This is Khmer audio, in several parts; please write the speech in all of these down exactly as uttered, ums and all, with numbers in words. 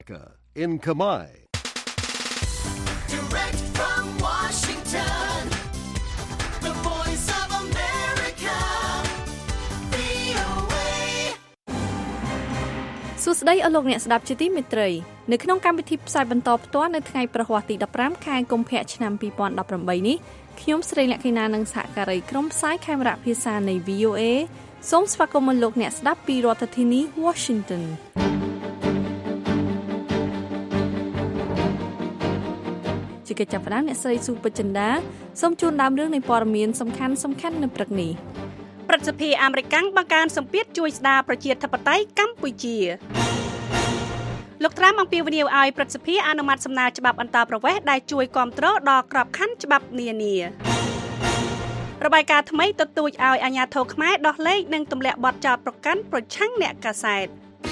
in Khmer. Direct from Washington, the voice of America, វី អូ เอសួស្តីអស់លោកអ្នកស្ដាប់ជាទីមេត្រីនៅក្នុងកម្មវិធីផ្សាយបន្តផ្ទាល់នៅថ្ងៃប្រហ័សទីដប់ប្រាំខែកុម្ភៈឆ្នាំពីរពាន់ដប់ប្រាំបីនេះខ្ញុំស្រីលក្ខិណានិងសហការីក្រុមផ្សាយខេមរៈភាសានៃ វី អូ เอ សូមស្វាគមន៍លោកអ្នកស្ដាប់ពីរដ្ឋធានី Washingtonជាកិច្ចចាប់ផ្ដើមអ្នកស្រីស៊ូពេជ្រចិន្តាសូមជូនដើមរឿងនៃព័ត៌មានសំខាន់សំខាន់នៅព្រឹកនេះព្រឹទ្ធសភាអាមេរិកបង្កើនសម្ពាធជួយស្ដារប្រជាធិបតេយ្យកម្ពុជាលោកត្រាំអំពាវនាវឲ្យព្រឹទ្ធសភាអនុម័តសំណើច្បាប់អន្តរប្រវេសន៍ដែលជួយគ្រប់គ្រងដល់ក្របខ័ណ្ឌច្បាប់នានារបាយការណ៍ថ្មីទទូចឲ្យអាជ្ញាធរខ្មែរដោះលែងនិងទម្លាក់បទចោទប្រកាន់ប្រឆាំងអ្នកកាសែត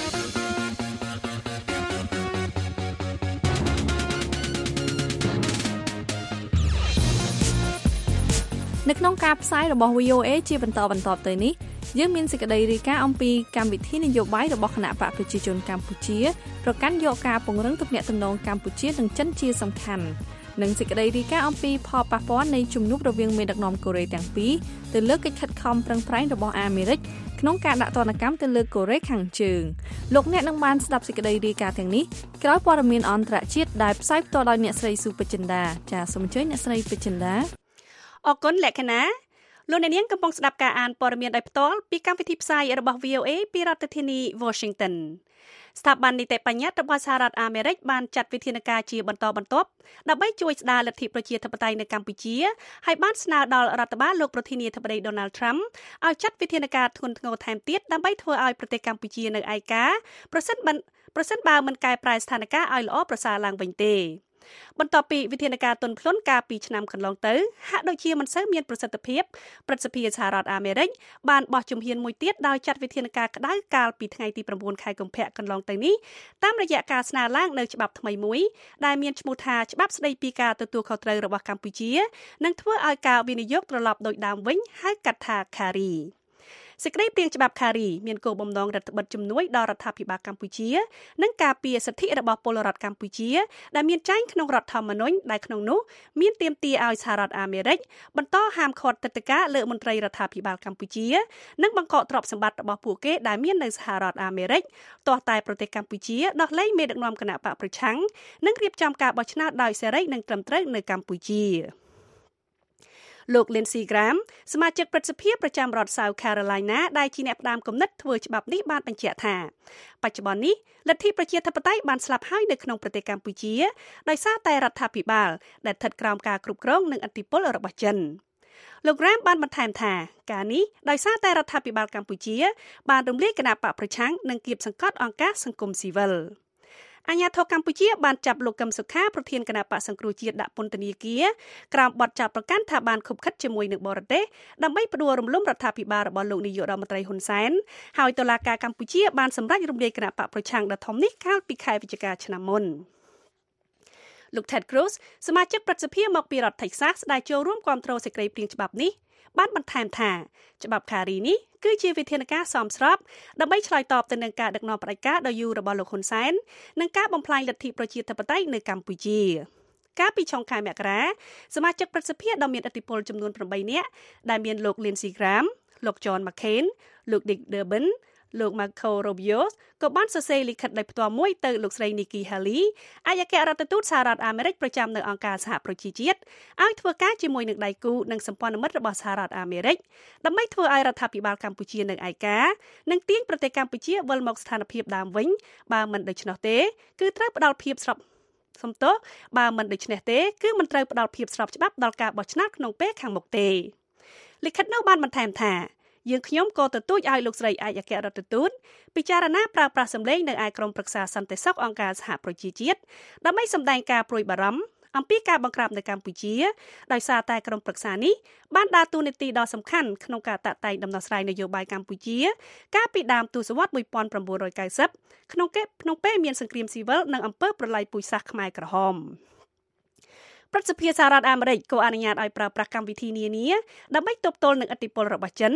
នៅក្នុងការផ្សាយរបស់ វី អូ เอ ជាបន្តបន្ទាប់ទៅនេះយើងមានសេចក្តីរាយការណ៍អំពីកម្មវិធីនយោបាយរបស់គណៈបកប្រជាជនកម្ពុជាប្រកាន់យកការពង្រឹងទំនាក់ទំនងកម្ពុជានិងចិនជាសំខាន់និងសេចក្តីរាយការណ៍អំពីផលប៉ះពាល់នៃជំនួបរវាងមេដឹកនាំកូរ៉េទាំងពីរទៅលើកិច្ចខិតខំប្រឹងប្រែងរបស់អាមេរិកក្នុងការដាក់ទណ្ឌកម្មទៅលើកូរ៉េខាងជើងលោកអ្នកនឹងបានស្ដាប់សេចក្តីរាយការណ៍ទាំងនេះក្រោយព័ត៌មានអន្តរជាតិដែលផ្សាយផ្ទាល់ដោយអ្នកស្រីស៊ូពេជ្រចិន្តាចាសសូមអញ្ជើញអ្នកស្រីពេជ្រចិន្តាអរគុណលក្ខណៈលោកអ្នកនាងកំពុងស្ដាប់ការអានព័ត៌មានដោយផ្ទាល់ពីកម្មវិធីផ្សាយរបស់ វី អូ เอ ពីរដ្ឋធានី Washington ស្ថាប័ននីតិបញ្ញត្តិរបស់សហរដ្ឋអាមេរិកបានចាត់វិធានការជាបន្តបន្ទាប់ដើម្បីជួយស្ដារលទ្ធិប្រជាធិបតេយ្យនៅកម្ពុជាហើយបានស្នើដល់រដ្ឋបាលលោកប្រធានាធិបតី Donald Trump ឲ្យចាត់វិធានការធ្ងន់ធ្ងរថែមទៀតដើម្បីធ្វើឲ្យប្រទេសកម្ពុជានៅឯកាប្រសិនបើប្រសិនបើមិនកែប្រែស្ថានភាពឲ្យល្អប្រសើរឡើងវិញទេបន្ទាប់ពីវិធានការទន់ភ្លន់កាលពីឆ្នាំកន្លងទៅហាក់ដូចជាមិនសូវមានប្រសិទ្ធភាពព្រឹទ្ធសភាសហរដ្ឋអាមេរិកបានបោះជំហានមួយទៀតដោយចាត់វិធានការក្តៅកាលពីថ្ងៃទីប្រាំបួនខែកុម្ភៈកន្លងទៅនេះតាមរយៈការស្នើឡើងនៅច្បាប់ថ្មីមួយដែលមានឈ្មោះថាច្បាប់ស្តីពីការទទួលខុសត្រូវរបស់កម្ពុជានិងធ្វើឲ្យការវិនិយោគត្រឡប់ដូចដើមវិញហៅកាត់ថា Carryសេចក្តីព្រាងច្បាប់ Carry មានគោលបំណងរដ្ឋបិទជំនួយដល់រដ្ឋាភិបាលកម្ពុជានិងការពារសិទ្ធិរបស់ពលរដ្ឋកម្ពុជាដែលមានចែងក្នុងរដ្ឋធម្មនុញ្ញដែលក្នុងនោះមានទាមទារឲ្យសហរដ្ឋអាមេរិកបន្តហាមឃាត់ទឹកដីការលើមន្ត្រីរដ្ឋាភិបាលកម្ពុជានិងបង្កកទ្រព្យសម្បត្តិរបស់ពួកគេដែលមាននៅសហរដ្ឋអាមេរិកទាស់តែប្រទេសកម្ពុជាដោះលែងមេដឹកនាំគណៈបកប្រឆាំងនិងរៀបចំការបោះឆ្នោតដោយសេរីនិងត្រឹមត្រូវនៅកម្ពុជាលោក Lindsey Graham សមាជិកព្រឹទ្ធសភាប្រចាំរដ្ឋ South Carolina ដែលជាអ្នកផ្ដាំគំនិតធ្វើច្បាប់នេះបានបញ្ជាក់ថាបច្ចុប្បន្ននេះលទ្ធិប្រជាធិបតេយ្យបានស្លាប់ហើយនៅក្នុងប្រទេសកម្ពុជាដោយសារតែរដ្ឋាភិបាលដែលស្ថិតក្រោមការគ្រប់គ្រងនិងឥទ្ធិពលរបស់ចិនលោក Graham បានបន្ថែមថាការនេះដោយសារតែរដ្ឋាភិបាលកម្ពុជាបានរំលាយគណៈបកប្រឆាំងនិងគៀបសង្កត់អង្គការសង្គមស៊ីវិលអាជ្ញាធរកម្ពុជាបានចាប់លោកកឹមសុខាប្រធានគណៈបកសង្គ្រោះជាតិដាក់ពន្ធនាគារក្រោមបទចោទប្រកាន់ថាបានខុបខិតជាមួយនឹងបរទេសដើម្បីផ្ដួលរំលំរដ្ឋាភិបាលរបស់លោកនាយករដ្ឋមន្ត្រីហ៊ុនសែនហើយតុលាការកម្ពុជាបានសម្រេចរំលាយគណៈបកប្រឆាំងដ៏ធំនេះកាលពីខែវិច្ឆិកាឆ្នាំមុនលោក Ted Cruz សមាជិកព្រឹទ្ធសភាមកពីរដ្ឋ Texas ដែលចូលរួមគាំទ្រសេចក្តីព្រាងច្បាប់នេះបានបន្ថែមថាច្បាប់ Carry នេះគឺជាវិធានការសមស្របដើម្បីឆ្លើយតបទៅនឹងការដឹកនាំផ្ដាច់ការដ៏យូររបស់លោកហ៊ុនសែននិងការបំផ្លាញលទ្ធិប្រជាធិបតេយ្យនៅកម្ពុជាកាលពីចុងខែមករាសមាជិកព្រឹទ្ធសភាដ៏មានឥទ្ធិពលចំនួនប្រាំបីនាក់ដែលមានលោក Lindsey Graham លោក John McCain លោក Dick Durbin លោក Marco Rubio ក៏បានសរសេរលិខិតដោយផ្ទាល់មួយទៅលោកស្រី Nikki Haley ឯកអគ្គរដ្ឋទូតសហរដ្ឋអាមេរិកប្រចាំនៅអង្គការសហប្រជាជាតិឲ្យធ្វើការជាមួយនឹងដៃគូនិងសម្ព័ន្ធមិត្តរបស់សហរដ្ឋអាមេរិកដើម្បីធ្វើឲ្យរដ្ឋាភិបាលកម្ពុជានៅឯកានិងទាញប្រទេសកម្ពុជាវិលមកស្ថានភាពដើមវិញបើមិនដូច្នោះទេគឺត្រូវផ្ដល់ភាពស្របសំទោសបើមិនដូច្នេះទេគឺមិនត្រូវផ្ដល់ភាពស្របច្បាប់ដល់ការបោះឆ្នោតក្នុងពេលខាងមុខទេលិខិតនោះបានបន្ថែមថាយើងខ្ញុំក៏ទទូចឲ្យលោកស្រីឯកអគ្គរដ្ឋទូតពិចារណាប្រើប្រាស់សម្លេងនៅឯក្រុមប្រឹក្សាសន្តិសុខអង្គការសហប្រជាជាតិដើម្បីសម្ដែងការព្រួយបារម្ភអំពីការបង្ក្រាបនៅកម្ពុជាដោយសារតែក្រុមប្រឹក្សានេះបានដើរតួនាទីដ៏សំខាន់ក្នុងការតាក់តែងដំណោះស្រាយនយោបាយកម្ពុជាកាលពីដើមទសវត្សរ៍nineteen ninetyក្នុងក្នុងពេលមានសង្គ្រាមស៊ីវិលនិងអំពើប្រល័យពូជសាសន៍ខ្មែរក្រហមព្រឹទ្ធសភាសហរដ្ឋអាមេរិកក៏អនុញ្ញាតឲ្យប្រើប្រាស់កម្មវិធីនានាដើម្បីទប់ទល់នឹងឥទ្ធិពលរបស់ចិន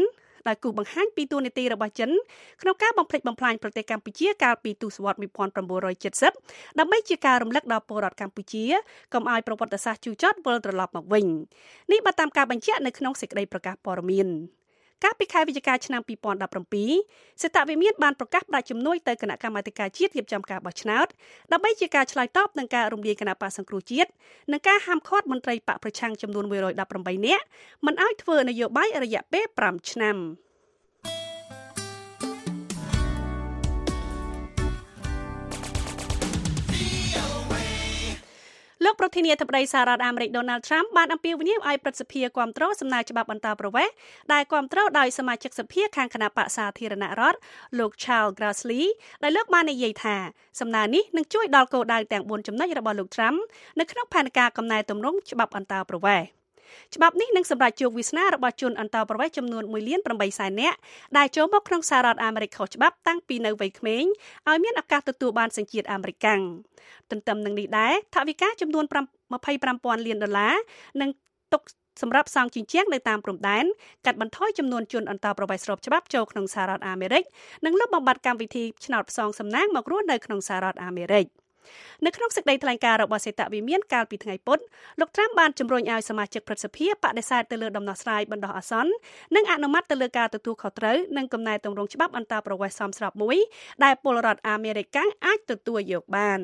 ដោយគូបង្ហាញពីទូនីតិរបស់ចិនក្នុងការបំផ្លិចបំផ្លាញប្រទេសកម្ពុជាកាលពីទសវត្សរ៍nineteen seventyដើម្បីជាការរំលឹកដល់ពលរដ្ឋកម្ពុជាកុំឲ្យប្រវត្តិសាស្ត្រជូរចត់វិលត្រឡប់មកវិញនេះបើតាមការបញ្ជាក់នៅក្នុងសេចក្តីប្រកាសព័ត៌មានកាលពីខែវិច្ឆិកាឆ្នាំtwo thousand seventeenសេតវិមានបានប្រកាសផ្តល់ជំនួយទៅគណៈកម្មាធិការជាតិរៀបចំការបោះឆ្នោតដើម្បីជាការឆ្លើយតបនឹងការរំលាយគណៈបកសង្គ្រោះជាតិនិងការហាមឃាត់មន្ត្រីបកប្រឆាំងចំនួនone hundred eighteenនាក់មិនឲ្យធ្វើនយោបាយរយៈពេលfiveឆ្នាំលោកប្រធានាធិបតីសហរដ្ឋអាមេរិក Donald Trump បានអំពាវនាវឲ្យព្រឹទ្ធសភាគាំទ្រសំណើច្បាប់អន្តរប្រវេសន៍ដែលគាំទ្រដោយសមាជិកសភាខាងគណៈបក្សសាធារណរដ្ឋលោក Charles Grassley ដែលលោកបាននិយាយថាសំណើនេះនឹងជួយដល់គោលដៅទាំងfourចំណុចរបស់លោក Trump នៅក្នុងផែនការកំណែទម្រង់ច្បាប់អន្តរប្រវេសន៍ច្បាប់នេះនឹងសម្រាប់ជោគវាសនារបស់ជនអន្តរប្រវេសន៍ចំនួនoneលានeightសែននាក់ដែលចូលមកក្នុងសហរដ្ឋអាមេរិកខុសច្បាប់តាំងពីនៅវ័យក្មេងឲ្យមានឱកាសទទួលបានសញ្ជាតិអាមេរិកកាំងទន្ទឹមនឹងនេះដែរថវិកាចំនួនtwenty-fiveពាន់លានដុល្លារនឹងទុកសម្រាប់សង់ជញ្ជាំងនៅតាមព្រំដែនកាត់បន្ថយចំនួនជនអន្តរប្រវេសន៍ស្របច្បាប់ចូលក្នុងសហរដ្ឋអាមេរិកនិងលុបបំបាត់កម្មវិធីឆ្នោតផ្សងសំណាងមករស់នៅក្នុងសហរដ្ឋអាមេរិកនៅក្នុងសេចក្តីថ្លែងការណ៍របស់សេតវិមានកាលពីថ្ងៃពុធលោក Trump បានជំរុញឲ្យសមាជិកព្រឹទ្ធសភាបដិសេធទៅលើដំណោះស្រាយបណ្ដោះអាសន្ននិងអនុម័តទៅលើការទទួលខុសត្រូវនិងកំណែទម្រង់ច្បាប់អន្តរប្រវេសន៍សមស្របមួយដែលពលរដ្ឋអាមេរិកកាំងអាចទទួលយកបាន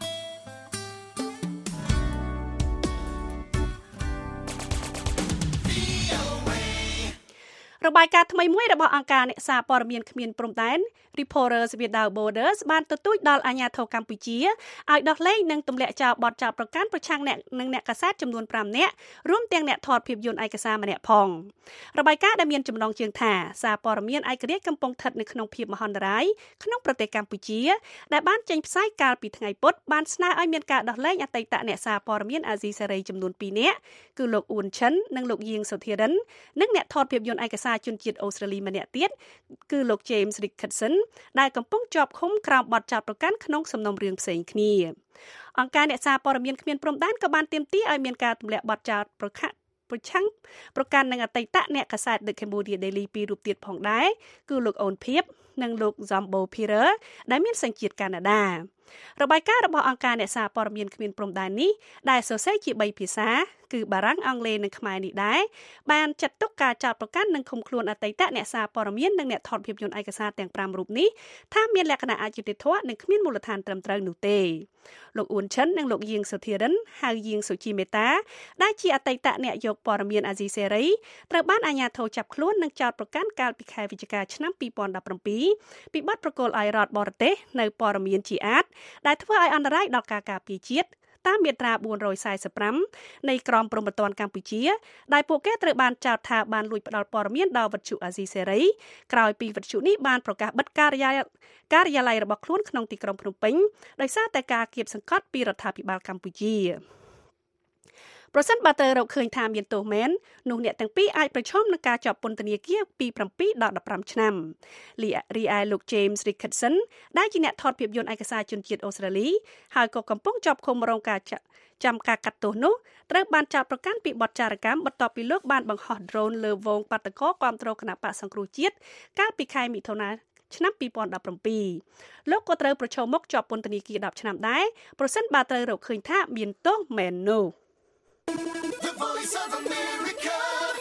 របាយការណ៍ថ្មីមួយរបស់អង្គការអ្នកសារព័ត៌មានគ្មានព្រំដែន Reporters Without Borders បានទទូចដល់អាជ្ញាធរកម្ពុជាឲ្យដោះលែងនិងទម្លាក់ចោលបទចោទប្រកាន់ប្រឆាំងអ្នកនិងអ្នកកាសែតចំនួនfiveនាក់រួមទាំងអ្នកថតភាពយន្តឯកសារម្នាក់ផងរបាយការណ៍ដែលមានចំណងជើងថាសារព័ត៌មានឯករាជ្យកំពុងស្ថិតនៅក្នុងភាពមហន្តរាយក្នុងប្រទេសកម្ពុជាដែលបានចេញផ្សាយកាលពីថ្ងៃពុធបានស្នើឲ្យមានការដោះលែងអតីតអ្នកសារព័ត៌មានអាស៊ីសេរីចំនួនtwoនាក់គឺលោកអ៊ួនឈិននិងលោកយាងសុធារិននិងអ្នកថតភាពយន្តឯកសារជនជាតិអូស្ត្រាលីម្នាក់ទៀតគឺលោក James Richardson ដែលកំពុងជាប់ឃុំក្រោមបទចោទប្រកាន់ក្នុងសំណុំរឿងផ្សេងគ្នាអង្គការអ្នកសារព័ត៌មានគ្មានព្រំដែនក៏បានទាមទារឲ្យមានការទម្លាក់បទចោទប្រកាន់ប្រឆាំងប្រកាន់នឹងអតីតអ្នកកាសែត The Cambodia Daily ពីររូបទៀតផងដែរគឺលោកអូនភៀបនិងលោក Zombo Pirer ដែលមានសញ្ជាតិកាណាដារបាយការណ៍របស់អង្គការអ្នកសារព័ត៌មានគ្មានព្រំដែននេះដែលសរសេរជាthreeភាសាគឺបារាំងអង់គ្លេសនិងខ្មែរនេះដែរបានចាត់ទុកការចោទប្រកាន់និងឃុំខ្លួនអតីតអ្នកសារព័ត៌មាននិងអ្នកថតភាពយន្តឯកសារទាំងfiveរូបនេះថាមានលក្ខណៈអយុត្តិធម៌និងគ្មានមូលដ្ឋានត្រឹមត្រូវនោះទេលោកអ៊ួនឈិននិងលោកយាងសុធារិនហៅយាងសុជីមេតាដែលជាអតីតអ្នកយកព័ត៌មានអាស៊ីសេរីត្រូវបានអាជ្ញាធរចាប់ខ្លួននិងចោទប្រកាន់កាលពីខែវិច្ឆិកាឆ្នាំtwo thousand seventeenពីបទប្រកុលឲ្យរដ្ឋបរទេសនៅព័ត៌មានជាអាតដែលធ្វើឲ្យអន្តរាយដល់ការការពារជាតិតាមមាត្រាfour forty-fiveនៃក្រមព្រហ្មទណ្ឌកម្ពុជាដែលពួកគេត្រូវបានចោទថាបានលួចផ្ដាល់ព័ត៌មានដល់វិទ្យុអាស៊ីសេរីក្រោយពីវិទ្យុនេះបានប្រកាសបិទការិយាល័យការិយាល័យរបស់ខ្លួនក្នុងទីក្រុងភ្នំពេញដោយសារតែការគៀបសង្កត់ពីរដ្ឋាភិបាលកម្ពុជាប្រសិនបើទៅរកឃើញថាមានទោសមែននោះអ្នកទាំងពីរអាចប្រឈមនឹងការជាប់ពន្ធនាគារពីsevenដល់fifteenឆ្នាំរីឯលោក James Richardson ដែលជាអ្នកថតភាពយន្តឯកសារជនជាតិអូស្ត្រាលីហើយក៏កំពុងជាប់ឃុំរងការចាំការកាត់ទោសនោះត្រូវបានចោទប្រកាន់ពីបទចារកម្មបន្ទាប់ពីលោកបានបង្ហោះ drone លើហ្វូងបាតុករគាំទ្រគណបក្សសង្គ្រោះជាតិកាលពីខែមិថុនាឆ្នាំtwo thousand seventeenលោកក៏ត្រូវប្រឈមមុខជាប់ពន្ធនាគារtenឆ្នាំដែរប្រសិនបើត្រូវរកឃើញថាមានទោសមែននោះ The Voice of America,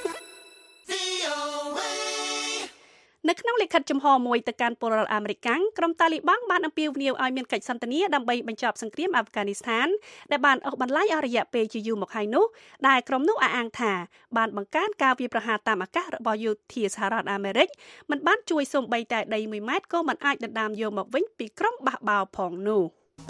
V O A នៅក្នុងលិខិតចំហមួយទៅកាន់ពលរដ្ឋអាមេរិកក្រុមតាលីបង់បានអំពាវនាវឲ្យមានកិច្ចសន្ទនាដើម្បីបញ្ចប់សង្គ្រាមអាហ្វហ្គានីស្ថានដែលបានអូសបន្លាយអស់រយៈពេលជាយូរមកហើយនោះដែលក្រុមនោះអះអាងថាបានបង្កើនការវាយប្រហារតាមអាកាសរបស់យោធាសហរដ្ឋអាមេរិកមិនបានជួយសូម្បីតែដីoneម៉ែត្រក៏មិនអាចដណ្ដើមយកមកវិញពីក្រុមបះបោរផងនោះ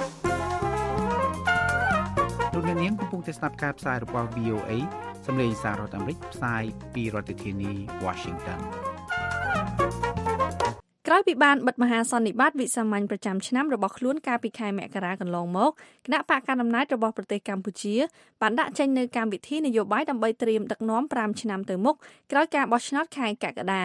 លោកអ្នកនាងកំពុងតែស្ដាប់ការផ្សាយរបស់ V O A សម្លេងសាររដ្ឋអាមេរិកផ្សាយពីរដ្ឋធានី Washington ក្រោយពីបានបិទមហាសន្និបាតវិសាមញ្ញប្រចាំឆ្នាំរបស់ខ្លួនកាលពីខែមករាកន្លងមកគណៈបកកណ្ដាលអំណាចរបស់ប្រទេសកម្ពុជាបានដាក់ចេញនូវកម្មវិធីនយោបាយដើម្បីត្រៀមដឹកនាំfiveឆ្នាំទៅមុខក្រោយការបោះឆ្នោតខែកក្កដាអ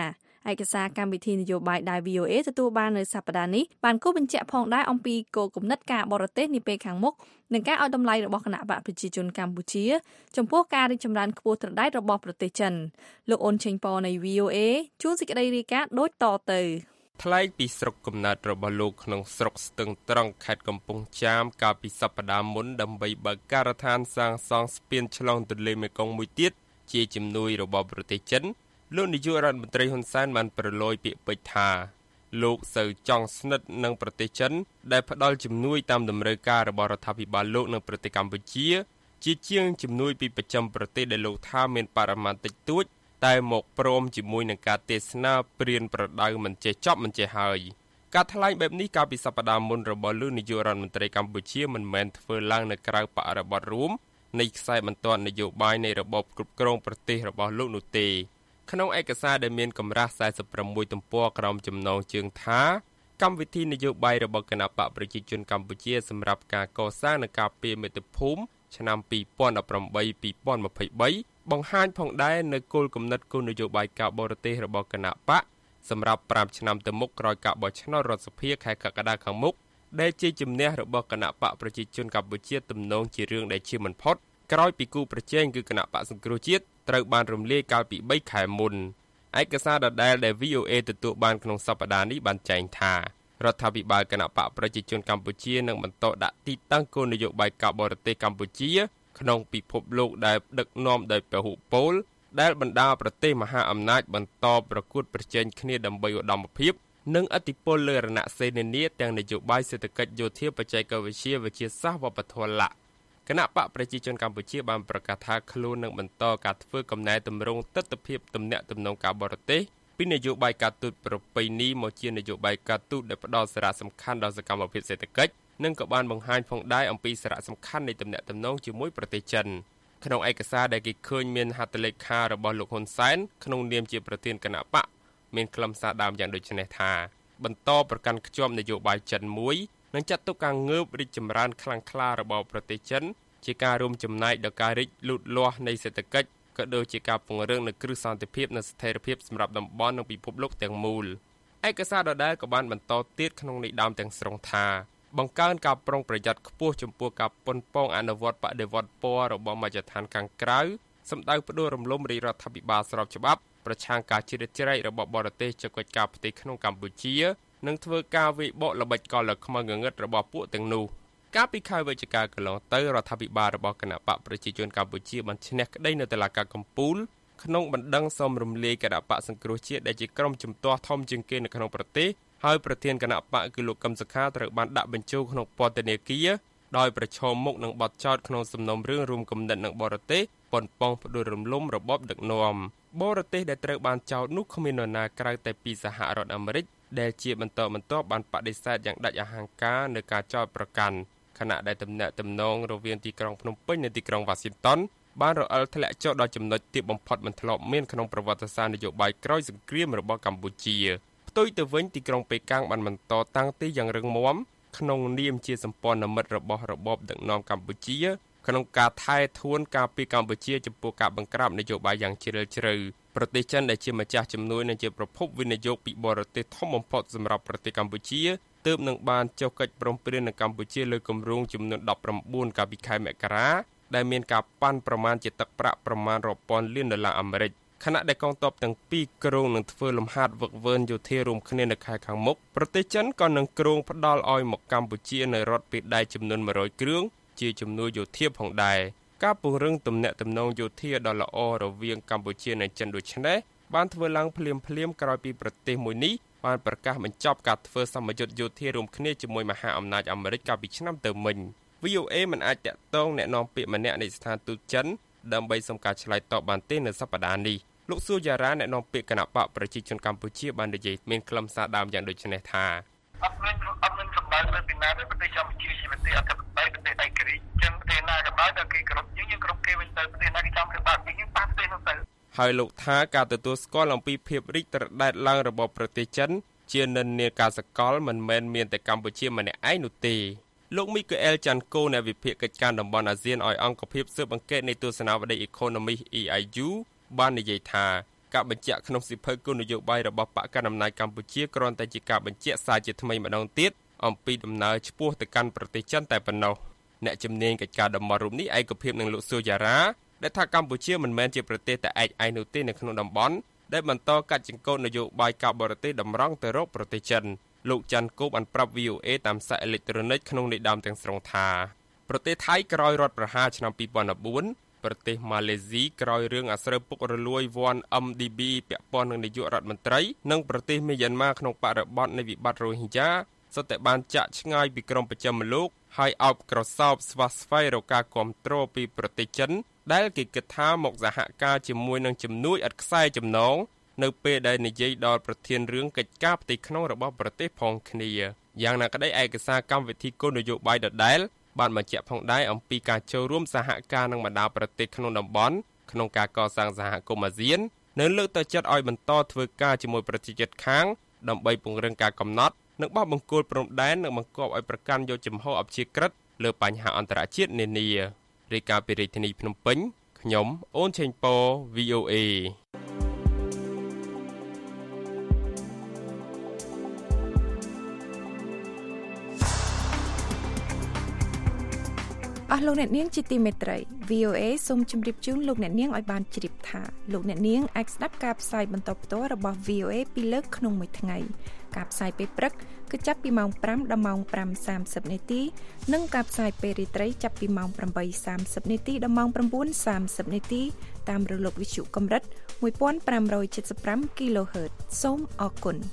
ឯកសារកម្មវិធីនយោបាយដែល វី អូ เอ ទទួលបាននៅសប្តាហ៍នេះបានគូបញ្ជាក់ផងដែរអំពីគោលគំនិតការបរទេសនាពេលខាងមុខនិងការឲ្យតម្លៃរបស់គណៈបកប្រជាជនកម្ពុជាចំពោះការរីកចម្រើនខ្ពស់ត្រដែតរបស់ប្រទេសចិនលោកអ៊ុនឆេងប៉នៃ វី អូ เอ ជួនសេចក្តីរាយការណ៍ដូចតទៅថ្លែងពីស្រុកកំណើតរបស់លោកក្នុងស្រុកស្ទឹងត្រង់ខេត្តកំពង់ចាមកាលពីសប្តាហ៍មុនដើម្បីបើកការដ្ឋានសាងសង់ស្ពានឆ្លងទន្លេមេគង្គមួយទៀតជាជំនួយរបស់ប្រទេសចិនលោកនាយករដ្ឋមន្ត្រីហ៊ុនសែនបានប្រឡយពាក្យពេចន៍ថាលោកសូវចង់ស្និទ្ធនឹងប្រទេសចិនដែលផ្ដល់ជំនួយតាមតម្រូវការរបស់រដ្ឋាភិបាលលោកនៅប្រទេសកម្ពុជាជាជាងជំនួយពីប្រចាំប្រទេសដែលលោកថាមានបរិមាណតិចតួចតែមកព្រមជាមួយនឹងការទេសនាព្រានប្រដៅមិនចេះចប់មិនចេះហើយការថ្លែងបែបនេះកាលពីសប្តាហ៍មុនរបស់លោកនាយករដ្ឋមន្ត្រីកម្ពុជាមិនមែនធ្វើឡើងនៅក្រៅបរិបទរួមនៃខ្សែបន្ទាត់នយោបាយនៃរបបគ្រប់គ្រងប្រទេសរបស់លោកនោះទេក្នុងឯកសារដែលមានកម្រាស់សែនសិបប្រាំមួយទំព័រក្រោមចំណងជើងថាកម្មវិធីនយោបាយរបស់គណបកប្រជាជនកម្ពុជាសម្រាប់ការកសាងនិងការពារមាតុភូមិឆ្នាំពីរពាន់ដប់ប្រាំបី ពីរពាន់ម្ភៃបីបង្ហាញផងដែរនៅគោលគំនិតគោលនយោបាយការបរទេសរបស់គណបកសម្រាប់ប្រាំឆ្នាំទៅមុខក្រោយការបោះឆ្នោតរដ្ឋសភាខែកក្កដាខាងមុខដែលជាជំនះរបស់គណបកប្រជាជនកម្ពុជាទំនងជារឿងដែលជាមិនផុតក្រោយពីគូប្រជែងគឺគណបកសង្គ្រោះជាតិត្រូវបានរំលាយកាលពីបីខែមុនឯកសារដដែលដែល វី អូ เอ ទទួលបានក្នុងសប្តាហ៍នេះបានចែងថារដ្ឋាភិបាលគណបកប្រជាជនកម្ពុជានឹងបន្តដាក់ទីតាំងគោលនយោបាយការបរទេសកម្ពុជាក្នុងពិភពលោកដែលដឹកនាំដោយពហុពលដែលបណ្ដាប្រទេសមហាអំណាចបន្តប្រកួតប្រជែងគ្នាដើម្បីឧត្តមភាពនិងឥទ្ធិពលលើរណសេរីនានាទាំងនយោបាយសេដ្ឋកិច្ចយោធាបច្ចេកវិទ្យាវិទ្យាសាស្ត្រវប្បធម៌លក្ខគណៈបកប្រជាជនកម្ពុជាបានប្រកាសថាខ្លួននឹងបន្តការធ្វើកំណែទម្រង់ទស្សនវិជ្ជាទំនាក់ទំនងការបរទេសពីនយោបាយការទូតប្រពៃណីមកជានយោបាយការទូតដែលផ្ដល់សារៈសំខាន់ដល់សកម្មភាពសេដ្ឋកិច្ចនិងក៏បានបង្ហាញផងដែរអំពីសារៈសំខាន់នៃទំនាក់ទំនងជាមួយប្រទេសចិនក្នុងឯកសារដែលគេឃើញមានហត្ថលេខារបស់លោកហ៊ុនសែនក្នុងនាមជាប្រធានគណៈបកមានខ្លឹមសារដើមយ៉ាងដូចនេះថាបន្តប្រកាន់ខ្ជាប់នយោបាយចិនមួយនិងចាត់ទុកការងើបរីកចម្រើនខ្លាំងក្លារបស់ប្រទេសចិនជាការរួមចំណែកដល់ការរីកលូតលាស់នៃសេដ្ឋកិច្ចក៏ដូចជាការពង្រឹងនូវគ្រឹះសន្តិភាពនិងស្ថិរភាពសម្រាប់តំបន់និងពិភពលោកទាំងមូលឯកសារដដែលក៏បានបន្តទៀតក្នុងន័យដើមទាំងស្រុងថាបង្កើនការប្រុងប្រយ័ត្នខ្ពស់ចំពោះការប៉ុនប៉ងអនុវត្តបដិវត្តពណ៌របស់មជ្ឈដ្ឋានខាងក្រៅសម្ដៅផ្ដួលរំលំរាជរដ្ឋាភិបាលស្របច្បាប់ប្រឆាំងការជ្រៀតជ្រែករបស់បរទេសចុះកិច្ចការផ្ទៃក្នុងកម្ពុជានិងធ្វើការវាយបកល្បិចកលខ្មៅងងឹតរបស់ពួកទាំងនោះកាលពីខែវិច្ឆិកាកន្លងទៅរដ្ឋាភិបាលរបស់គណបកប្រជាជនកម្ពុជាបានឈ្នះក្តីនៅតុលាការកំពូលក្នុងបណ្ដឹងសុំរំលាយគណបកសង្គ្រោះជាតិដែលជាក្រុមជំទាស់ធំជាងគេនៅក្នុងប្រទេសហើយប្រធានគណបកគឺលោកកឹមសុខាត្រូវបានដាក់បញ្ជូលក្នុងពន្ធនាគារដោយប្រឈមមុខនឹងបទចោទក្នុងសំណុំរឿងរួមគំនិតនឹងបរទេសប៉ុនប៉ងផ្ដួលរំលំរបបដឹកនាំបរទេសដែលត្រូវបានចោទនោះគ្មាននរណាក្រៅតែពីសហរដ្ឋអាមេរិកដែលជាបន្តបន្ទាប់បានបដិសេធយ៉ាងដាច់អហង្ការនៅការចោទប្រកាន់ខណៈដែលទំនាក់ទំនងរវាងទីក្រុងភ្នំពេញនិងទីក្រុងវ៉ាស៊ីនតោនបានរអិលធ្លាក់ចុះដល់ចំណុចទាបបំផុតមិនធ្លាប់មានក្នុងប្រវត្តិសាស្ត្រនយោបាយក្រោយសង្គ្រាមរបស់កម្ពុជាផ្ទុយទៅវិញទីក្រុងប៉េកាំងបានបន្តតាំងទីយ៉ាងរឹងមាំក្នុងនាមជាសម្ព័ន្ធមិត្តរបស់របបដឹកនាំកម្ពុជាក្នុងការថែធួនការពារកម្ពុជាចំពោះការបង្ក្រាបនយោបាយយ៉ាងជ្រាលជ្រៅប្រទេសចិនដែលជាម្ចាស់ជំនួយនិងជាប្រភពវិនិយោគពីបរទេសធំបំផុតសម្រាប់ប្រទេសកម្ពុជាទើបនឹងបានចុះកិច្ចព្រមព្រៀងនឹងកម្ពុជាលើគម្រោងចំនួនដប់ប្រាំបួនកាលពីខែមករាដែលមានការប៉ាន់ប្រមាណជាទឹកប្រាក់ប្រមាណរាប់ពាន់លានដុល្លារអាមេរិកខណៈដែលកងទ័ពទាំងពីរក្រុងនឹងធ្វើលំហាត់វឹកវើយោធារួមគ្នានៅខែខាងមុខប្រទេសចិនក៏នឹងក្រុងផ្ដល់ឲ្យមកកម្ពុជានៅរដ្ឋពីដៃចំនួនមួយរយគ្រឿងជាជំនួយយោធាផងដែរការពង្រឹងទំនាក់ទំនងយោធាដ៏ល្អរវាងកម្ពុជានិងចិនដូចនេះបានធ្វើឡើងភ្លាមភ្លាមក្រោយពីប្រទេសមួយនេះបានប្រកាសបញ្ចប់ការធ្វើសម្ពយុទ្ធយោធារួមគ្នាជាមួយមហាអំណាចអាមេរិកកាលពីឆ្នាំទៅមិញ វី អូ เอ មិនអាចតាក់ទងអ្នកនាំពាក្យម្នាក់នៃស្ថានទូតចិនដើម្បីសុំការឆ្លើយតបបានទេនៅសប្តាហ៍នេះលោកស៊ូយ៉ារ៉ាអ្នកនាំពាក្យគណបកប្រជាជនកម្ពុជាបាននិយាយមានខ្លឹមសារដើមយ៉ាងដូចនេះថាអត់មានអត់មានសម្ដៅលើពីណាទេប្រទេសកម្ពុជាជាប្រទេសអធិបតេយ្យប្រទេសឯករាជ្យចឹងប្រទេសណាក៏ដោយតែគេគ្រប់យើងយើងគ្រប់គេវិញទៅប្រទេសណាគេចង់ធ្វើបាបយើងតាមប្រទេសនោះទៅហើយលោកថាការទទួលស្គាល់អំពីភាពរីកត្រដែតឡើងរបស់ប្រទេសចិនជានិន្នាការសកលមិនមែនមានតែកម្ពុជាម្នាក់ឯងនោះទេលោកមីកាអែលចាន់កូនៃវិភាគកិច្ចការតំបន់អាស៊ានឲ្យអង្គភាពស៊ើបអង្កេតនៃទស្សនវិស័យ Economist អ៊ី អាយ យូ បាននិយាយថាការបញ្ជាក់ក្នុងសិភៅគោលនយោបាយរបស់បកកណ្ដាលអំណាចកម្ពុជាគ្រាន់តែជាការបញ្ជាក់សារជាថ្មីម្ដងទៀតអំពីដំណើរឆ្ពោះទៅកាន់ប្រទេសចិនតែប៉ុណ្ណោះអ្នកជំនាញកិច្ចការតំបន់រូបនេះឯកភាពនឹងលោកសូយ៉ារ៉ាដែលថាកម្ពុជាមិនមែនជាប្រទេសតែឯកឯងនោះទេនៅក្នុងតំបន់ដែលបន្តកាត់ចង្កូតនយោបាយការបរទេសតម្រង់ទៅរកប្រទេសចិនលោកច័ន្ទគោបបានប្រាប់ វី អូ เอ តាមសារអេឡិចត្រូនិកក្នុងន័យដើមទាំងស្រុងថាប្រទេសថៃក្រោយរដ្ឋប្រហារឆ្នាំពីរពាន់បួនប្រទេសម៉ាឡេស៊ីក្រោយរឿងអាស្រូវពុករលួយវ៉ាន់ អឹម ឌី ប៊ី ពាក់ព័ន្ធនឹងនាយករដ្ឋមន្ត្រីនិងប្រទេសមីយ៉ាន់ម៉ាក្នុងបរិបទនៃវិបត្តិរ៉ូហិញយ៉ាសុទ្ធតែបានចាក់ឆ្ងាយពីក្រមប្រចាំលោកហើយអោបក្រសោបស្វាស្វែងរកការគ្រប់គ្រងពីប្រទេសចិនដែលគេគិតថាមកសហការជាមួយនឹងជំនួយឥតខ្សែចំណងនៅពេលដែលនិយាយដល់ប្រធានរឿងកិច្ចការផ្ទៃក្នុងរបស់ប្រទេសផងគ្នាយ៉ាងណាក្តីឯកសារកម្មវិធីគោលនយោបាយដដែលបានបញ្ជាក់ផងដែរអំពីការចូលរួមសហការនឹងបណ្ដាប្រទេសក្នុងតំបន់ក្នុងការកសាងសហគមន៍អាស៊ាននិងលើកទឹកចិត្តឲ្យបន្តធ្វើការជាមួយប្រទេសជិតខាងដើម្បីពង្រឹងការកំណត់និងបោះបង្គោលព្រំដែននិងបង្គាប់ឲ្យប្រកាន់យកចំហអព្យាក្រឹតលើបញ្ហាអន្តរជាតិនានារាយការណ៍ពីរាជធានីភ្នំពេញខ្ញុំអូនឆេងប៉ វី អូ เอអស់លោកអ្នកនាងជាទីមេត្រី វី អូ เอ សូមជម្រាបជូនលោកអ្នកនាងឲ្យបានជ្រាបថាលោកអ្នកនាងអាចស្ដាប់ការផ្សាយបន្តផ្ទាល់របស់ វី អូ เอ ពីរលើកក្នុងមួយថ្ងៃការផ្សាយពេលព្រឹកគឺចាប់ពីម៉ោងប្រាំដល់ម៉ោងប្រាំសាមសិបនាទីនិងការផ្សាយពេលរាត្រីចាប់ពីម៉ោងប្រាំបីសាមសិបនាទីដល់ម៉ោងប្រាំបួនសាមសិបនាទីតាមរលកវិទ្យុកម្រិតមួយពាន់ប្រាំរយ칠十ប្រាំ គីឡូហឺត សូមអរគុណ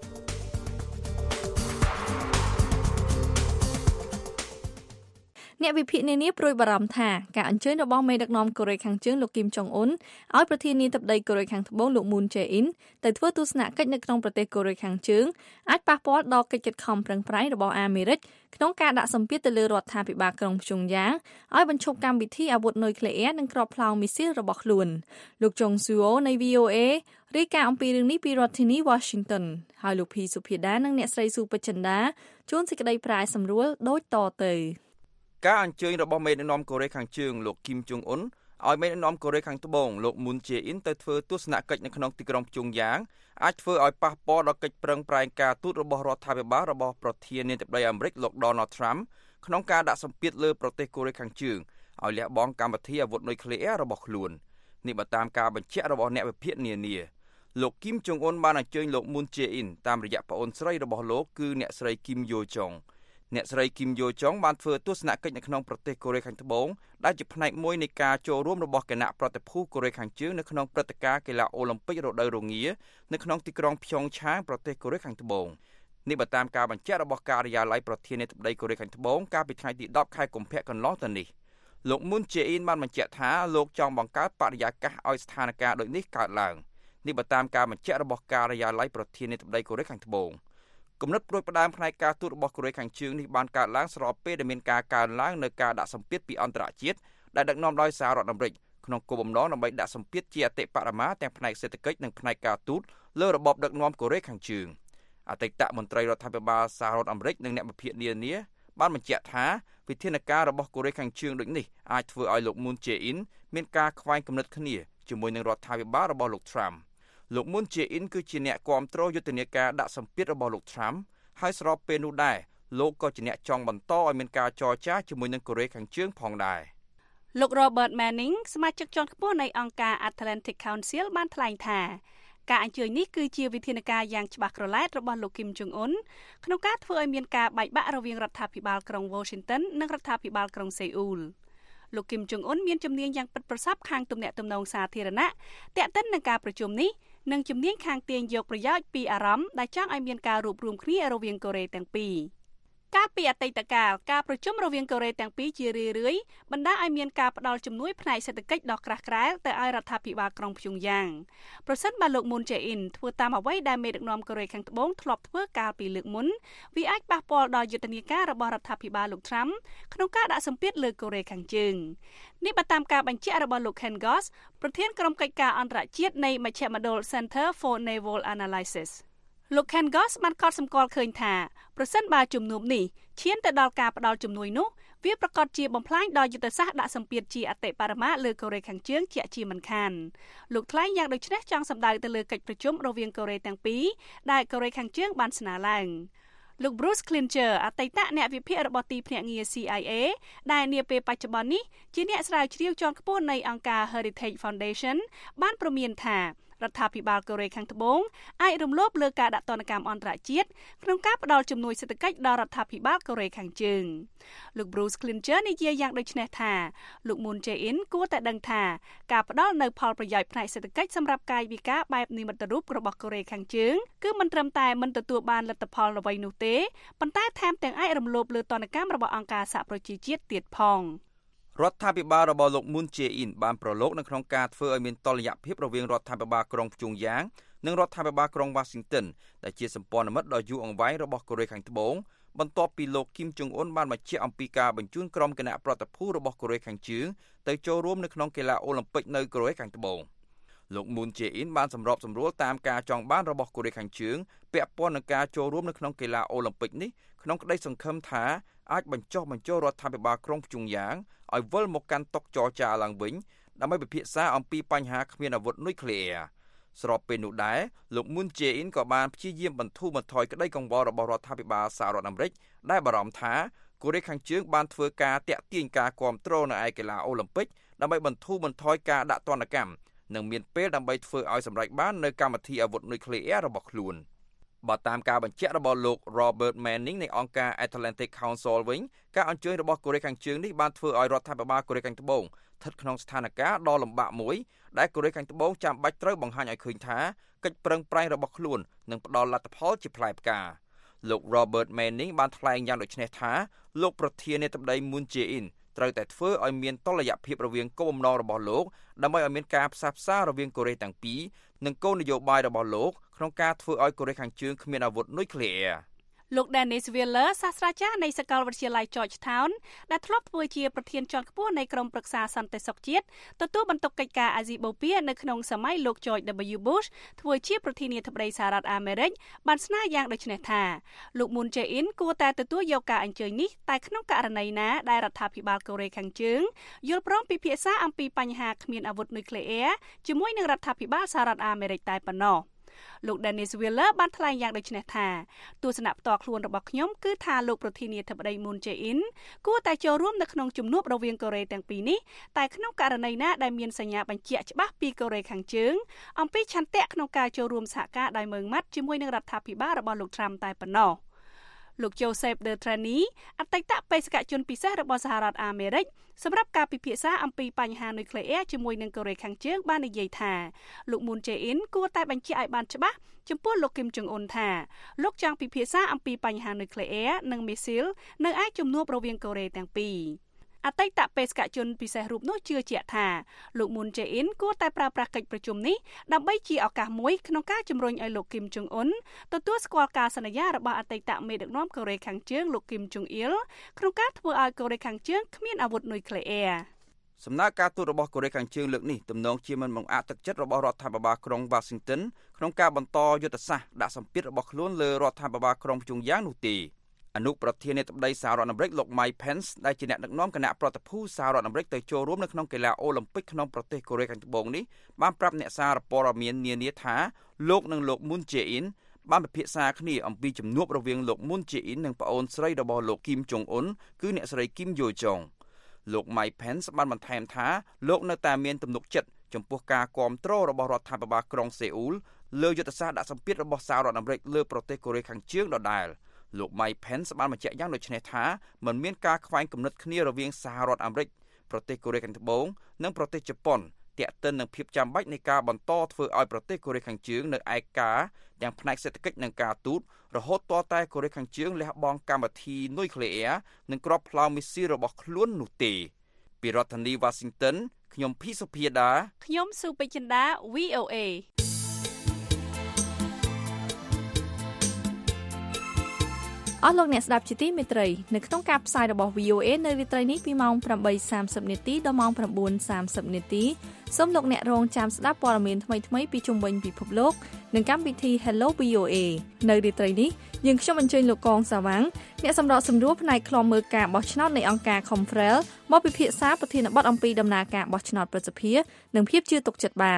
អ្នកវិភាគនានាព្រួយបារម្ភថាការអញ្ជើញរបស់មេដឹកនាំកូរ៉េខាងជើងលោកគីមចុងអ៊ុនឲ្យប្រធានាធិបតីកូរ៉េខាងត្បូងលោកមូនជេអ៊ីនទៅធ្វើទស្សនកិច្ចនៅក្នុងប្រទេសកូរ៉េខាងជើងអាចប៉ះពាល់ដល់កិច្ចខិតខំប្រឹងប្រែងរបស់អាមេរិកក្នុងការដាក់សម្ពាធទៅលើរដ្ឋាភិបាលក្រុងព្យុងយ៉ាងឲ្យបញ្ឈប់កម្មវិធីអាវុធនុយក្លេអ៊ែរនិងគ្រាប់ផ្លោងមីស៊ីលរបស់ខ្លួនលោកចុងស៊ូអូនៃ វី អូ เอ រាយការណ៍អំពីរឿងនេះពីរដ្ឋធានី Washington ហើយលោកភីសុភាដានិងអ្នកស្រីស៊ូពេជ្រចិន្តាជួនសេចក្តីប្រាយសម្រួលដូចតទៅការអញ្ជើញរបស់មេដឹកនាំកូរ៉េខាងជើងលោកគីមចុងអ៊ុនឲ្យមេដឹកនាំកូរ៉េខាងត្បូងលោកមូនជេអ៊ីនទៅធ្វើទស្សនកិច្ចនៅក្នុងទីក្រុងព្យុងយ៉ាងអាចធ្វើឲ្យប៉ះពាល់ដល់កិច្ចប្រឹងប្រែងការទូតរបស់រដ្ឋាភិបាលរបស់ប្រធានាធិបតីអាមេរិកលោក Donald Trump ក្នុងការដាក់សម្ពាធលើប្រទេសកូរ៉េខាងជើងឲ្យលះបង់កម្មវិធីអាវុធនុយក្លេអ៊ែររបស់ខ្លួននេះបើតាមការបញ្ជាក់របស់អ្នកវិភាគនានាលោកគីមចុងអ៊ុនបានអញ្ជើញលោកមូនជេអ៊ីនតាមរយៈប្អូនស្រីរបស់លោកគឺអ្នកស្រីគីមយ៉ូចុងអ្នកស្រីគីមយ៉ូចុងបានធ្វើទស្សនកិច្ចនៅក្នុងប្រទេសកូរ៉េខាងត្បូងដែលជាផ្នែកមួយនៃការចូលរួមរបស់គណៈប្រតិភូកូរ៉េខាងជើងនៅក្នុងព្រឹត្តិការណ៍កីឡាអូឡ িম্প ិករដូវរងានៅក្នុងទីក្រុងព្យុងឆាងប្រទេសកូរ៉េខាងត្បូងនេះបើតាមការបញ្ជាក់របស់ការិយាល័យប្រធានាធិបតីកូរ៉េខាងត្បូងកាលពីថ្ងៃទីដប់ខែកុម្ភៈកន្លងទៅនេះលោកមូនជេអ៊ីនបានបញ្ជាក់ថាលោកចង់បង្កើតបរិយាកាសឲ្យស្ថានភាពដូចនេះកើតឡើងនេះបើតាមការបញ្ជាក់របស់ការិយាល័យប្រធានាធិបតីកូរ៉េខាងត្បូងគំនិតព្រួយផ្ដើមផ្នែកការទូតរបស់កូរ៉េខាងជើងនេះបានកើតឡើងស្របពេលដែលមានការកើនឡើងនៅការដាក់សម្ពាធពីអន្តរជាតិដែលដឹកនាំដោយសហរដ្ឋអាមេរិកក្នុងគោលបំណងដើម្បីដាក់សម្ពាធជាអតិបរមាទាំងផ្នែកសេដ្ឋកិច្ចនិងផ្នែកការទូតលើរបបដឹកនាំកូរ៉េខាងជើងអតីតមន្ត្រីរដ្ឋាភិបាលសហរដ្ឋអាមេរិកនិងអ្នកវិភាគនានាបានបញ្ជាក់ថាវិធានការរបស់កូរ៉េខាងជើងដូចនេះអាចធ្វើឲ្យលោកមូនជេអ៊ីនមានការខ្វែងគំនិតគ្នាជាមួយនឹងរដ្ឋាភិបាលរបស់លោក Trumpលោកមូនជេអ៊ីនគឺជាអ្នកគាំទ្រយុទ្ធនាការដាក់សម្ពាធរបស់លោក Trump ហើយស្របពេលនោះដែរលោកក៏ជាអ្នកចង់បន្តឲ្យមានការចរចាជាមួយនឹងកូរ៉េខាងជើងផងដែរលោក Robert Manning សមាជិកជាន់ខ្ពស់នៃអង្គការ Atlantic Council បានថ្លែងថាការអញ្ជើញនេះគឺជាវិធានការយ៉ាងច្បាស់ក្រឡែតរបស់លោកគីមចុងអ៊ុនក្នុងការធ្វើឲ្យមានការបែកបាក់រវាងរដ្ឋាភិបាលក្រុង Washington និងរដ្ឋាភិបាលក្រុងសេអ៊ូលលោកគីមចុងអ៊ុនមានជំនាញយ៉ាងពិតប្រាកដខាងទំនាក់ទំនងសាធារណៈទាក់ទិននឹងការប្រជុំនេះនិងជំនាញខាងទាញយកប្រយោជន៍ពីអារម្មណ៍ដែលចង់ឲ្យមានការរួបរวมគ្នារវាងកូរ៉េទាំងពីរកាលពីអតីតកាលការប្រជុំរវាងកូរ៉េទាំងពីរជារឿយៗបណ្ដាលឲ្យមានការផ្ដល់ជំនួយផ្នែកសេដ្ឋកិច្ចដ៏ក្រាស់ក្រែលទៅឲ្យរដ្ឋាភិបាលក្រុងព្យុងយ៉ាងប្រសិនបើលោកមូនជេអ៊ីនធ្វើតាមអ្វីដែលមេដឹកនាំកូរ៉េខាងត្បូងធ្លាប់ធ្វើកាលពីលើកមុនវាអាចប៉ះពាល់ដល់យុទ្ធនាការរបស់រដ្ឋាភិបាលលោក Trump ក្នុងការដាក់សម្ពាធលើកូរ៉េខាងជើងនេះបើតាមការបញ្ជាក់របស់លោក Ken Goss ប្រធានក្រុមកិច្ចការអន្តរជាតិនៃមជ្ឈមណ្ឌល Center for Naval Analysisលោក Ken Goss បានកត់សម្គាល់ឃើញថាប្រសិនបើជំនុំនេះឈានទៅដល់ការផ្ដាល់ជំនួយនោះវាប្រកាសជាបំផ្លាញដល់យុទ្ធសាស្ត្រដាក់សម្ពាធជាអតិបរមាលើកូរ៉េខាងជើងជាជាមិនខានលោកថ្លែងយ៉ាងដូចនេះចង់សម្ដៅទៅលើកិច្ចប្រជុំរវាងកូរ៉េទាំងពីរដែលកូរ៉េខាងជើងបានស្នើឡើងលោក Bruce Klinger អតីតអ្នកវិភាគរបស់ទីភ្នាក់ងារ C I A ដែលនាពេលបច្ចុប្បន្ននេះជាអ្នកស្រាវជ្រាវជាន់ខ្ពស់នៃអង្គការ Heritage Foundation បានព្រមានថារដ្ឋាភិបាលកូរ៉េខាងត្បូងអាចរំលោភលើការដាក់ទណ្ឌកម្មអន្តរជាតិក្នុងការផ្តល់ជំនួយសេដ្ឋកិច្ចដល់រដ្ឋាភិបាលកូរ៉េខាងជើងលោក Bruce Klinger និយាយយ៉ាងដូចនេះថាលោក Moon Jae-in គួរតែដឹងថាការផ្តល់នូវផលប្រយោជន៍ផ្នែកសេដ្ឋកិច្ចសម្រាប់កាយវិការបែបនិមិត្តរូបរបស់កូរ៉េខាងជើងគឺមិនត្រឹមតែមិនទទួលបានលទ្ធផលអ្វីនោះទេប៉ុន្តែថែមទាំងអាចរំលោភលើទណ្ឌកម្មរបស់អង្គការសហប្រជាជាតិទៀតផងរដ្ឋាភិបាលរបស់លោក Moon Jae-in បានប្រឡូកនៅក្នុងការធ្វើឲ្យមានតុល្យភាពរវាងរដ្ឋាភិបាលក្រុងព្យុងយ៉ាងនិងរដ្ឋាភិបាលក្រុង Washington ដែលជាសម្ព័ន្ធមិត្តដ៏យូរអង្វែងរបស់កូរ៉េខាងត្បូងបន្ទាប់ពីលោក Kim Jong Un បានបញ្ជាក់អំពីការបញ្ជូនក្រុមគណៈប្រតិភូរបស់កូរ៉េខាងជើងទៅចូលរួមនៅក្នុងកីឡាអូឡ িম্প ិកនៅកូរ៉េខាងត្បូងលោក Moon Jae-in បានសម្របសម្រួលតាមការចង់បានរបស់កូរ៉េខាងជើងពាក់ព័ន្ធនឹងការចូលរួមនៅក្នុងកីឡាអូឡ িম্প ិកនេះក្នុងក្តីសង្ឃឹមថាអាចបញ្ចុះបញ្ចូលរដ្ឋាភិបាលក្រុងព្យុងយ៉ាងឲ្យវិលមកកាន់តុចរចាឡើងវិញដើម្បីពិភាក្សាអំពីបញ្ហាគ្មានអាវុធនុយក្លេអ៊ែរស្របពេលនោះដែរលោក Moon Jae-in ក៏បានព្យាយាមបន្ធូរបន្ថយក្តីកង្វល់របស់រដ្ឋាភិបាលសហរដ្ឋអាមេរិកដែលបារម្ភថាកូរ៉េខាងជើងបានធ្វើការតាក់ទាញការគាំទ្រនៅឯកីឡាអូឡ িম্প ិកដើម្បីបន្ធូរបន្ថយការដាក់ទណ្ឌកម្មនិងមានពេលដើម្បីធ្វើឲ្យសម្រេចបាននៅកម្មវិធីអាវុធនុយក្លេអ៊ែររបស់ខ្លួនបើតាមការបញ្ជាក់របស់លោក Robert Manning នៃអង្គការ Atlantic Council វិញការអញ្ជើញរបស់កូរ៉េខាងជើងនេះបានធ្វើឲ្យរដ្ឋាភិបាលកូរ៉េខាងត្បូងស្ថិតក្នុងស្ថានភាពដ៏លំបាកមួយដែលកូរ៉េខាងត្បូងចាំបាច់ត្រូវបង្ហាញឲ្យឃើញថាកិច្ចប្រឹងប្រែងរបស់ខ្លួននឹងផ្ដល់លទ្ធផលជាផ្លែផ្កាលោក Robert Manning បានថ្លែងយ៉ាងដូចនេះថាលោកប្រធានាធិបតី Moon Jae-in ត្រូវតែធ្វើឲ្យមានតុល្យភាពរវាងគោលបំណងរបស់លោកដើម្បីឲ្យមានការផ្សះផ្សារវាងកូរ៉េទាំងពីរនិងគោលនយោបាយរបស់លោកក្នុងការធ្វើឲ្យកូរ៉េខាងជើងគ្មានអាវុធនុយក្លេអ៊ែរលោក Dennis Wheeler សាស្ត្រាចារ្យនៃសាកលវិទ្យាល័យ Georgetown ដែលធ្លាប់ធ្វើជាប្រធានជាន់ខ្ពស់នៃក្រុមប្រឹក្សាសន្តិសុខជាតិទទួលបន្ទុកកិច្ចការអាស៊ីបូព៌ានៅក្នុងសម័យលោក George W Bush ធ្វើជាប្រធានាធិបតីសហរដ្ឋអាមេរិកបានស្នើយ៉ាងដូចនេះថាលោក Moon Jae-in គួរតែទទួលយកការអញ្ជើញនេះតែក្នុងករណីណាដែលរដ្ឋាភិបាលកូរ៉េខាងជើងយល់ព្រមពិភាក្សាអំពីបញ្ហាគ្មានអាវុធនុយក្លេអ៊ែរជាមួយនឹងរដ្ឋាភិបាលសហរដ្ឋអាមេរិកតែប៉ុណ្ណោះលោក Dennis Wheeler បានថ្លែងយ៉ាងដូចនេះថាទស្សនៈផ្ទាល់ខ្លួនរបស់ខ្ញុំគឺថាលោកប្រធានាធិបតី Moon Jae-in គួរតែចូលរួមនៅក្នុងជំនួបរវាងកូរ៉េទាំងពីរនេះតែក្នុងករណីណាដែលមានសញ្ញាបញ្ជាក់ច្បាស់ពីកូរ៉េខាងជើងអំពីឆន្ទៈក្នុងការចូលរួមសហការដោយម៉ឺងម៉ាត់ជាមួយនឹងរដ្ឋាភិបាលរបស់លោក Trump តែប៉ុណ្ណោះលោក Joseph Detrani អតីតបេសកជនពិសេសរបស់សហរដ្ឋអាមេរិកសម្រាប់ការពិភាក្សាអំពីបញ្ហានុយក្លេអ៊ែរជាមួយនឹងកូរ៉េខាងជើងបាននិយាយថាលោក Moon Jae-in គួរតែបញ្ជាក់ឲ្យបានច្បាស់ចំពោះលោក Kim Jong Un ថាលោកចង់ពិភាក្សាអំពីបញ្ហានុយក្លេអ៊ែរនិងមីស៊ីលនៅឯជំនួបរវាងកូរ៉េទាំងពីរអតីតបេសកជនពិសេសរូបនោះជឿជាក់ថាលោក Moon Jae-in គួរតែប្រើប្រាស់កិច្ចប្រជុំនេះដើម្បីជាឱកាសមួយក្នុងការជំរុញឲ្យលោក Kim Jong Un ទទួលស្គាល់ការសន្យារបស់អតីតមេដឹកនាំកូរ៉េខាងជើងលោក Kim Jong Il ក្នុងការធ្វើឲ្យកូរ៉េខាងជើងគ្មានអាវុធនុយក្លេអ៊ែរសំណើការទូតរបស់កូរ៉េខាងជើងលើកនេះទំនងជាមិនបង្អាក់ទឹកចិត្តរបស់រដ្ឋាភិបាលក្រុង Washington ក្នុងការបន្តយុទ្ធសាស្ត្រដាក់សម្ពាធរបស់ខ្លួនលើរដ្ឋាភិបាលក្រុងព្យុងយ៉ាងនោះទេអនុប្រធានាធិបតីសហរដ្ឋអាមេរិកលោក Mike Pence ដែលជាអ្នកដឹកនាំគណៈប្រតិភូសហរដ្ឋអាមេរិកទៅចូលរួមនៅក្នុងកីឡាអូឡ িম্প ិកក្នុងប្រទេសកូរ៉េខាងត្បូងនេះបានប្រាប់អ្នកសារព័ត៌មាននានាថាលោកនិងលោក Moon Jae-in បានពិភាក្សាគ្នាអំពីជំនួបរវាងលោក Moon Jae-in និងប្អូនស្រីរបស់លោក Kim Jong Un គឺអ្នកស្រី Kim Yo Jong លោក Mike Pence បានបន្ថែមថាលោកនៅតែមានទំនុកចិត្តចំពោះការគាំទ្ររបស់រដ្ឋាភិបាលក្រុងសេអ៊ូលលើយុទ្ធសាស្ត្រដាក់សម្ពាធរបស់សហរដ្ឋអាមេរិកលើប្រទេសកូរ៉េខាងជើងដដែលលោក Mike Pence បានបញ្ជាក់យ៉ាងដូចនេះថាមិនមានការខ្វែងគំនិតគ្នារវាងសហរដ្ឋអាមេរិកប្រទេសកូរ៉េខាងត្បូងនិងប្រទេសជប៉ុនទាក់ទិននឹងភាពចាំបាច់នៃការបន្តធ្វើឲ្យប្រទេសកូរ៉េខាងជើងនៅឯកាទាំងផ្នែកសេដ្ឋកិច្ចនិងការទូតរហូតទាល់តែកូរ៉េខាងជើងលះបង់កម្មវិធីនុយក្លេអ៊ែរនិងគ្រាប់ផ្លោមមីស៊ីលរបស់ខ្លួននោះទេពីរដ្ឋធានី Washington ខ្ញុំភីសុភាដាខ្ញុំស៊ូពេជ្រចិន្តា V O A អស់លោកអ្នកស្ដាប់ជាទីមេត្រីនៅក្នុងការផ្សាយរបស់ វី អូ เอ នៅរាត្រីនេះពីម៉ោង ប្រាំបីសាមសិប នាទីដល់ម៉ោង ៩ សាមសិប នាទីសូមលោកអ្នករងចាំស្ដាប់ព័ត៌មានថ្មីៗពីជុំវិញពិភពលោកនិងកម្មវិធី Hello វី អូ เอ នៅរាត្រីនេះយើងខ្ញុំអញ្ជើញលោកកងសាវ៉ាំងអ្នកសម្របសម្រួលផ្នែកឃ្លាំមើលការបោះឆ្នោតនៃអង្គការ Confrel មកពិភាក្សាប្រធានបទអំពីដំណើរការបោះឆ្នោតប្រសិទ្ធភាពនិងភាពជឿទុកចិត្តបាន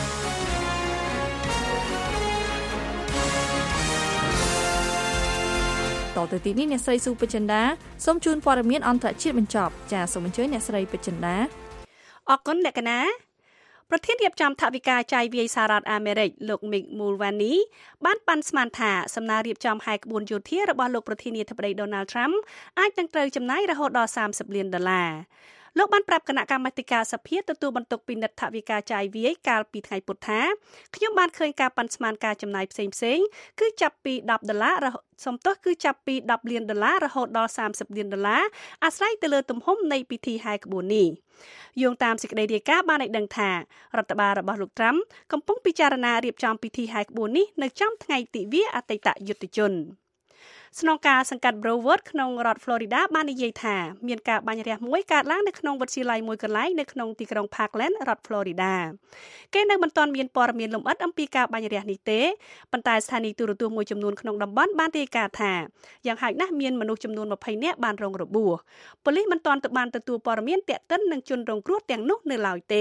តទៅទីនេះអ្នកស្រីស៊ូពេជ្រចិន្តាសូមជូនព័ត៌មានអន្តរជាតិបញ្ចប់ចាសសូមអញ្ជើញអ្នកស្រីពេជ្រចិន្តាអរគុណអ្នកកណាប្រធានរៀបចំថវិកាចាយវាយសហរដ្ឋអាមេរិកលោក Mick Mulvaney បានប៉ាន់ស្មានថាសំណើរៀបចំហែកក្បួនយោធារបស់លោកប្រធានាធិបតី Donald Trump អាចនឹងត្រូវចំណាយរហូតដល់សាមសិបលានដុល្លារលោកបានប្រាប់គណៈកម្មាធិការសភាទទួលបន្ទុកពិនិត្យថវិកាចាយវាយកាលពីថ្ងៃពុធថាខ្ញុំបានឃើញការប៉ាន់ស្មានការចំណាយផ្សេងផ្សេងគឺចាប់ពីដប់ដុល្លារសំទោសគឺចាប់ពីដប់លានដុល្លាររហូតដល់សាមសិបលានដុល្លារអាស្រ័យទៅលើទំហំនៃពិធីហែក្បួននេះយោងតាមសេចក្តីរាយការណ៍បានឲ្យដឹងថារដ្ឋបាលរបស់លោកត្រាំកំពុងពិចារណារៀបចំពិធីហែក្បួននេះនៅចំថ្ងៃទិវាអតីតយុទ្ធជនស្នងការសង្កាត់ Broward ក្នុងរដ្ឋ Florida បាននិយាយថាមានការបាញ់រះមួយកើតឡើងនៅក្នុងវិទ្យាល័យមួយកន្លែងនៅក្នុងទីក្រុង Parkland រដ្ឋ Florida គេនៅមិនទាន់មានព័ត៌មានលម្អិតអំពីការបាញ់រះនេះទេប៉ុន្តែស្ថានីយទូរទស្សន៍មួយចំនួនក្នុងតំបន់បានរាយការណ៍ថាយ៉ាងហោចណាស់មានមនុស្សចំនួនម្ភៃនាក់បានរងរបួសប៉ូលីសមិនទាន់បានទទួលព័ត៌មានទាក់ទិននឹងជនរងគ្រោះទាំងនោះនៅឡើយទេ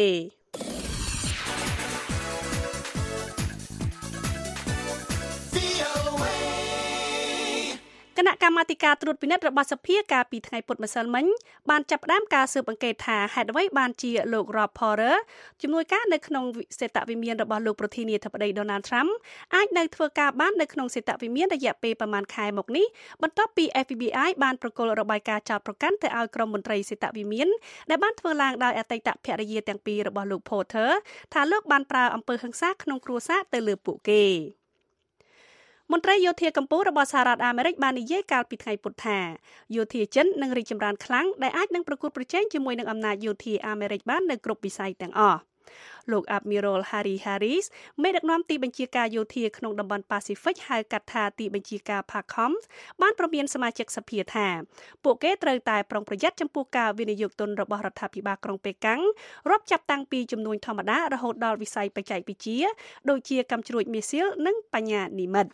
គណៈកម្មាធិការត្រួតពិនិត្យរបស់សភាកាលពីថ្ងៃពុធម្សិលមិញបានចាប់ផ្ដើមការស៊ើបអង្កេតថាហេតុអ្វីបានជាលោក Rob Porter ជំនួយការនៅក្នុងសេតវិមានរបស់លោកប្រធានាធិបតី Donald Trump អាចនៅធ្វើការបាននៅក្នុងសេតវិមានរយៈពេលប្រមាណខែមកនេះបន្ទាប់ពី F B I បានប្រគល់របាយការណ៍ចោទប្រកាន់ទៅឲ្យក្រុមមន្ត្រីសេតវិមានដែលបានធ្វើឡើងដោយអតីតភរិយាទាំងពីររបស់លោក Porter ថាលោកបានប្រើអំពើហិង្សាក្នុងគ្រួសារទៅលើពួកគេមន្ត្រីយោធាកម្ពុជារបស់សហរដ្ឋអាមេរិកបាននិយាយកាលពីថ្ងៃពុធថាយោធាចិននឹងរីកចម្រើនខ្លាំងដែលអាចនឹងប្រកួតប្រជែងជាមួយនឹងអំណាចយោធាអាមេរិកបាននៅគ្រប់វិស័យទាំងអស់លោក Admiral Harry Harris មេដឹកនាំទីបញ្ជាការយោធាក្នុងតំបន់ Pacific ហៅកាត់ថាទីបញ្ជាការ PACOM បានប្រមានសមាជិកសភាថាពួកគេត្រូវតែប្រុងប្រយ័ត្នចំពោះការវិនិយោគទុនរបស់រដ្ឋាភិបាលក្រុងប៉េកាំងរាប់ចាប់តាំងពីជំនួយធម្មតារហូតដល់វិស័យបច្ចេកវិទ្យាដូចជាកាំជ្រួចមីស៊ីលនិងបញ្ញានិម្មិត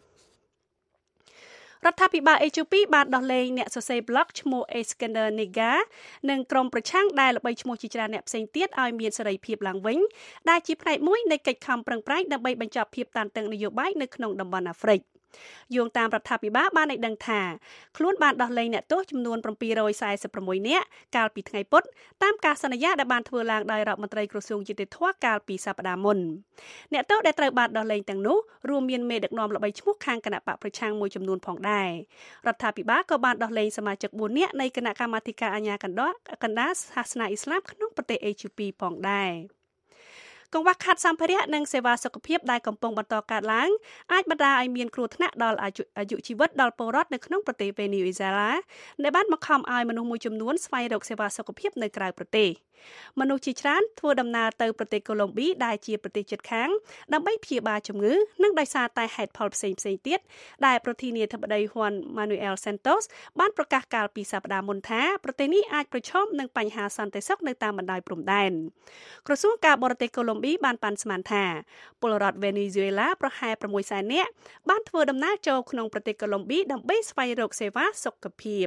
រដ្ឋាភិបាលអេជូពីបានដោះលែងអ្នកសរសេរប្លុកឈ្មោះ Eskander Nega និងក្រុមប្រឆាំងដែលល្បីឈ្មោះជាច្រើនអ្នកផ្សេងទៀតឲ្យមានសេរីភាពឡើងវិញដែលជាផ្នែកមួយនៃកិច្ចខំប្រឹងប្រែងដើម្បីបញ្ចប់ភាពតានតឹងនយោបាយនៅក្នុងតំបន់អាហ្វ្រិកយោងតាមរដ្ឋាភិបាលបានឲ្យដឹងថាខ្លួនបានដោះលែងអ្នកទោសចំនួន៧រយសែសិប៦នាក់កាលពីថ្ងៃពុធតាមការសន្យាដែលបានធ្វើឡើងដោយរដ្ឋមន្ត្រីក្រសួងយុតិធធម៌កាលពីសប្តាហ៍មុនអ្នកទោសដែលត្រូវបានដោះលែងទាំងនោះរួមមានមេដឹកនាំល្បីឈ្មោះខាងគណៈបកប្រឆាំងមួយចំនួនផងដែររដ្ឋាភិបាលក៏បានដោះលែងសមាជិកបួននាក់នៃគណៈកម្មាធិការអាជ្ញាកណ្ដាលកណ្ដាលសាសនាអ៊ីស្លាមក្នុងប្រទេសអេជូពីផងដែរកង្វះខាតសម្ភារៈនិងសេវាសុខភាពដែលកំពុងបន្តកើតឡើងអាចបណ្ដាលឲ្យមានគ្រោះថ្នាក់ដល់អាយុជីវិតដល់ពលរដ្ឋនៅក្នុងប្រទេសវេណេស៊ុយអេឡាដែលបានបង្ខំឲ្យមនុស្សមួយចំនួនស្វែងរកសេវាសុខភាពនៅក្រៅប្រទេសមនុស្សជាច្រើនធ្វើដំណើរទៅប្រទេសកូឡុំប៊ីដែលជាប្រទេសជិតខាងដើម្បីព្យាបាលជំងឺនិងដោយសារតែហេតុផលផ្សេងៗទៀតដែលប្រធានាធិបតី Juan Manuel Santos បានប្រកាសកាលពីសប្តាហ៍មុនថាប្រទេសនេះអាចប្រឈមនឹងបញ្ហាសន្តិសុខនៅតាមបណ្ដោយព្រំដែនក្រសួងការបរទេសកូឡុំប៊ីបានប៉ាន់ស្មានថាពលរដ្ឋវេណេស៊ុយអេឡាប្រហែល៦សែននាក់បានធ្វើដំណើរចូលក្នុងប្រទេសកូឡុំប៊ីដើម្បីស្វែងរកសេវាសុខភាព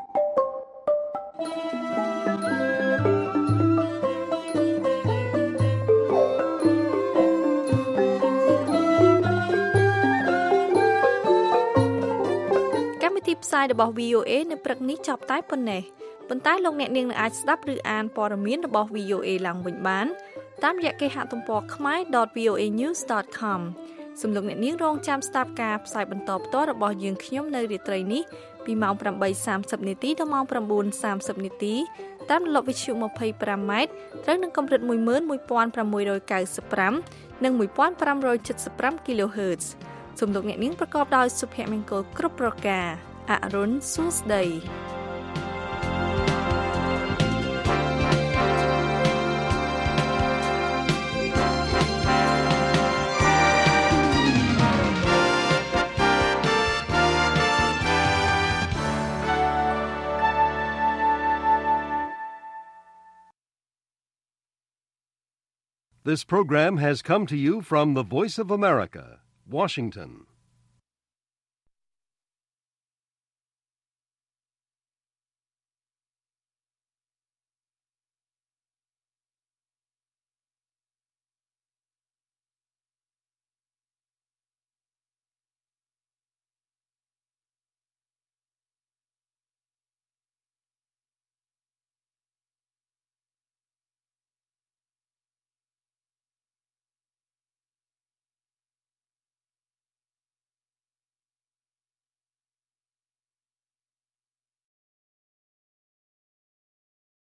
ទីផ្សាយរបស់ វី អូ เอ នៅព្រឹកនេះចប់តែប៉ុណ្ណេះប៉ុន្តែលោកអ្នកនាងនឹងអាចស្ដាប់ឬអានព័ត៌មានរបស់ វី អូ เอ ឡើងវិញបានតាមរយៈគេហទំព័រ khmae dot v o a news dot com សូមលោកអ្នកនាងរងចាំស្ដាប់ការផ្សាយបន្តផ្ទាល់របស់យើងខ្ញុំនៅរាត្រីនេះពីម៉ោងប្រាំបីសាមសិបនាទីដល់ម៉ោង៩សាមសិបនាទីតាមរលកវិទ្យុម្ភៃប្រាំម៉ែត្រត្រូវនឹងកម្រិតមួយម៉ឺនមួយពាន់ប្រាំមួយរយកៅសិបប្រាំនិងមួយពាន់ប្រាំរយ칠សិបប្រាំ kHz សូមលោកអ្នកនាងប្រកបដោយសុភមង្គលគ្រប់ប្រការអរុនសួស្ដី This program has come to you from the Voice of America, Washington.